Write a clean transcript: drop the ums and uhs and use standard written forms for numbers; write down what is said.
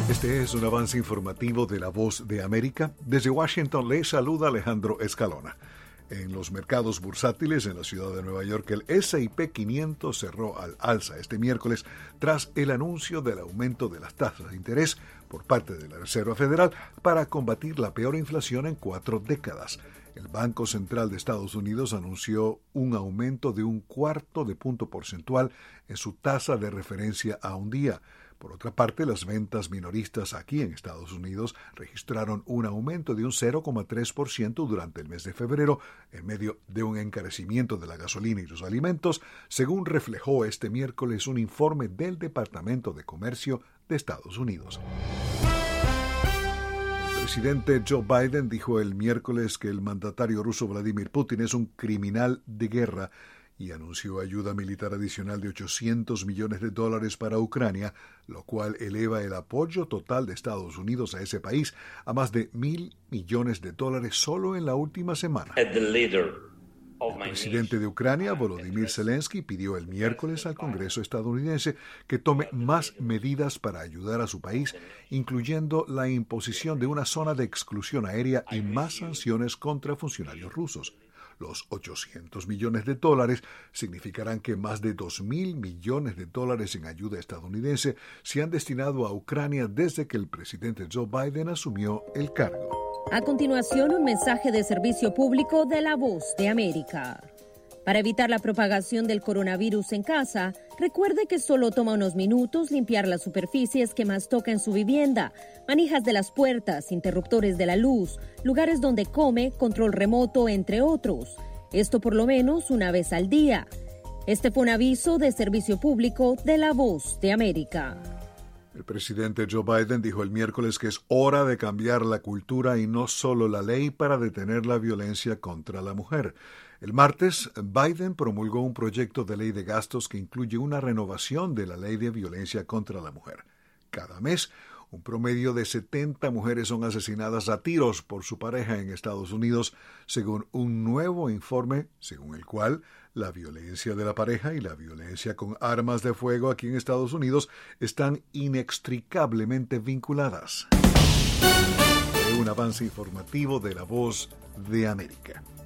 Este es un avance informativo de La Voz de América. Desde Washington le saluda Alejandro Escalona. En los mercados bursátiles en la ciudad de Nueva York, el S&P 500 cerró al alza este miércoles tras el anuncio del aumento de las tasas de interés por parte de la Reserva Federal para combatir la peor inflación en 4 décadas. El Banco Central de Estados Unidos anunció un aumento de 1/4 punto porcentual en su tasa de referencia a un día. Por otra parte, las ventas minoristas aquí en Estados Unidos registraron un aumento de un 0,3% durante el mes de febrero, en medio de un encarecimiento de la gasolina y los alimentos, según reflejó este miércoles un informe del Departamento de Comercio de Estados Unidos. El presidente Joe Biden dijo el miércoles que el mandatario ruso Vladimir Putin es un criminal de guerra y anunció ayuda militar adicional de $800 millones para Ucrania, lo cual eleva el apoyo total de Estados Unidos a ese país a más de $1.000 millones solo en la última semana. El presidente de Ucrania, Volodymyr Zelensky, pidió el miércoles al Congreso estadounidense que tome más medidas para ayudar a su país, incluyendo la imposición de una zona de exclusión aérea y más sanciones contra funcionarios rusos. Los $800 millones significarán que más de $2.000 millones en ayuda estadounidense se han destinado a Ucrania desde que el presidente Joe Biden asumió el cargo. A continuación, un mensaje de servicio público de La Voz de América. Para evitar la propagación del coronavirus en casa, recuerde que solo toma unos minutos limpiar las superficies que más toca en su vivienda, manijas de las puertas, interruptores de la luz, lugares donde come, control remoto, entre otros. Esto por lo menos una vez al día. Este fue un aviso de servicio público de La Voz de América. El presidente Joe Biden dijo el miércoles que es hora de cambiar la cultura y no solo la ley para detener la violencia contra la mujer. El martes, Biden promulgó un proyecto de ley de gastos que incluye una renovación de la ley de violencia contra la mujer. Cada mes, un promedio de 70 mujeres son asesinadas a tiros por su pareja en Estados Unidos, según un nuevo informe, según el cual la violencia de la pareja y la violencia con armas de fuego aquí en Estados Unidos están inextricablemente vinculadas. Un avance informativo de La Voz de América.